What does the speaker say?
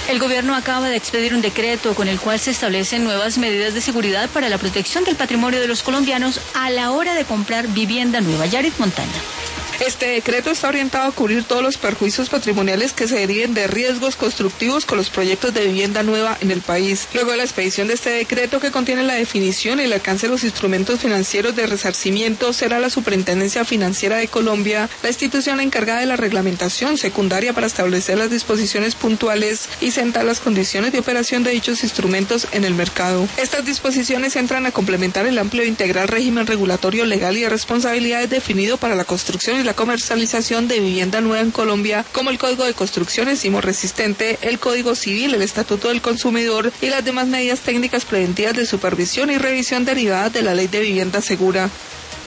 El gobierno acaba de expedir un decreto con el cual se establecen nuevas medidas de seguridad para la protección del patrimonio de los colombianos a la hora de comprar vivienda nueva. Yarit Montaña. Este decreto está orientado a cubrir todos los perjuicios patrimoniales que se deriven de riesgos constructivos con los proyectos de vivienda nueva en el país. Luego de la expedición de este decreto, que contiene la definición y el alcance de los instrumentos financieros de resarcimiento, será la Superintendencia Financiera de Colombia la institución encargada de la reglamentación secundaria para establecer las disposiciones puntuales y sentar las condiciones de operación de dichos instrumentos en el mercado. Estas disposiciones entran a complementar el amplio e integral régimen regulatorio legal y de responsabilidades definido para la construcción y la comercialización de vivienda nueva en Colombia, como el Código de Construcción Sismo Resistente, el Código Civil, el Estatuto del Consumidor y las demás medidas técnicas preventivas de supervisión y revisión derivadas de la Ley de Vivienda Segura.